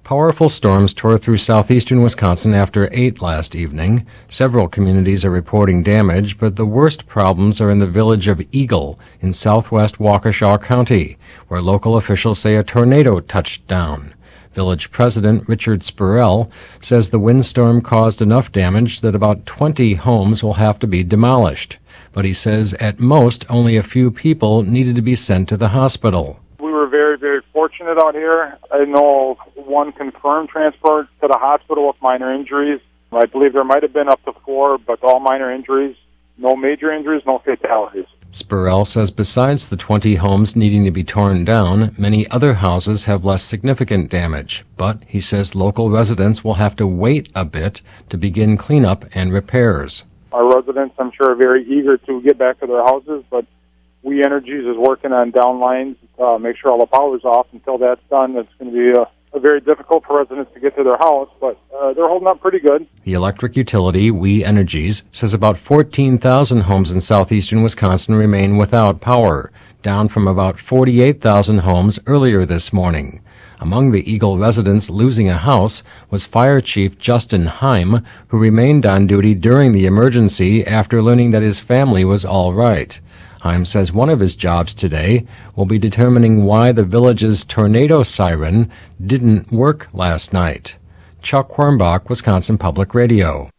Powerful storms tore through southeastern Wisconsin after 8 last evening. Several communities are reporting damage, but the worst problems are in the village of Eagle in southwest Waukesha County, where local officials say a tornado touched down. Village President Richard Spurrell says the windstorm caused enough damage that about 20 homes will have to be demolished. But he says at most only a few people needed to be sent to the hospital. We were very, very fortunate out here. I know one confirmed transport to the hospital with minor injuries. I believe there might have been up to 4, but all minor injuries. No major injuries, no fatalities. Spurrell says besides the 20 homes needing to be torn down, many other houses have less significant damage. But he says local residents will have to wait a bit to begin cleanup and repairs. Our residents, I'm sure, are very eager to get back to their houses, but We Energies is working on downlines, make sure all the power's off. Until that's done, it's going to be very difficult for residents to get to their house, but they're holding up pretty good. The electric utility, We Energies, says about 14,000 homes in southeastern Wisconsin remain without power, down from about 48,000 homes earlier this morning. Among the Eagle residents losing a house was Fire Chief Justin Heim, who remained on duty during the emergency after learning that his family was all right. Heim says one of his jobs today will be determining why the village's tornado siren didn't work last night. Chuck Hornbach, Wisconsin Public Radio.